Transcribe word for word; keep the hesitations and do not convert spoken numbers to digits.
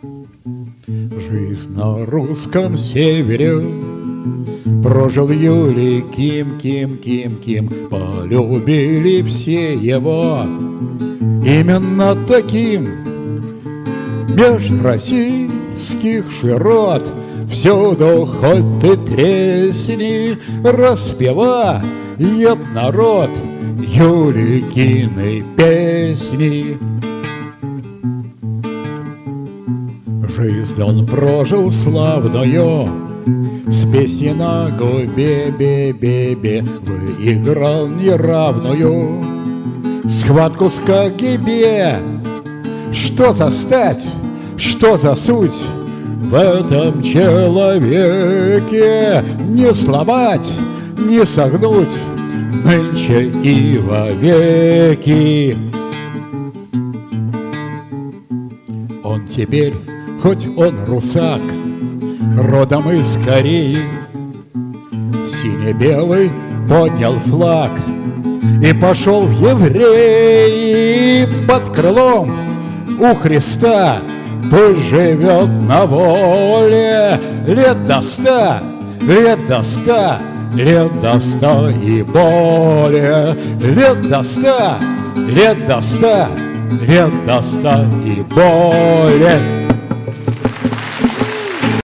Жизнь на русском севере прожил Юлий Ким, Ким, Ким, Ким. Полюбили все его именно таким. Меж российских широт всюду хоть ты тресни, распевает народ Юликины песни. Жизнь он прожил славную, с песней на губе, бе-бе-бе, выиграл неравную схватку с КГБ. Что за стать, что за суть в этом человеке? Не сломать, не согнуть нынче и вовеки. Он теперь, хоть он русак, родом из Кореи, сине-белый поднял флаг и пошел в евреи. Под крылом у Христа пусть живет на воле лет до ста, лет до ста, лет до ста и более, лет до ста, лет до ста, лет до ста и более.